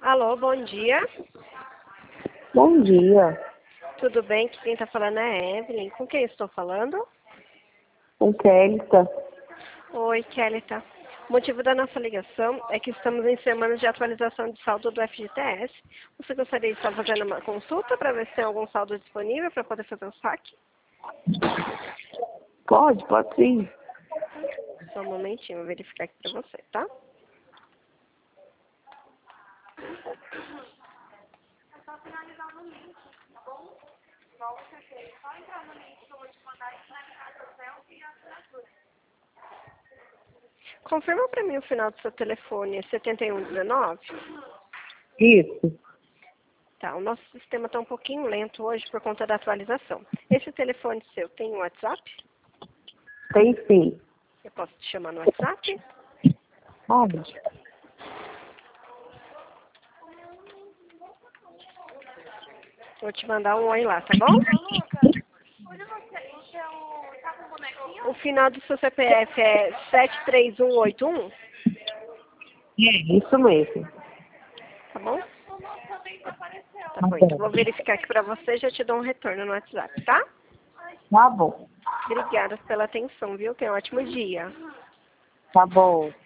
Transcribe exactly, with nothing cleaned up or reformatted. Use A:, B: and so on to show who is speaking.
A: Alô, bom dia.
B: Bom dia,
A: Tudo bem? Quem está falando é a Evelyn. Com quem estou falando?
B: com Kélita.
A: Oi, Kelita. O motivo da nossa ligação é que estamos em semana de atualização de saldo do F G T S. Você gostaria de estar fazendo uma consulta para ver se tem algum saldo disponível para poder fazer o saque?
B: Pode, pode sim.
A: Só um momentinho, vou verificar aqui para você, tá? Confirma para mim o final do seu telefone, é setenta e um dezenove?
B: Isso,
A: Tá, o nosso sistema está um pouquinho lento hoje por conta da atualização. Esse telefone seu tem um WhatsApp?
B: tem sim.
A: Eu posso te chamar no WhatsApp?
B: Pode.
A: Vou te mandar um oi lá, tá bom? O final do seu C P F é sete três um oito um,
B: É, isso mesmo.
A: tá bom? Tá
B: Tá
A: bom, então
B: bom.
A: vou verificar aqui pra você e já te dou um retorno no WhatsApp, tá?
B: Tá bom.
A: Obrigada pela atenção, viu? Tenha um ótimo dia.
B: Tá bom.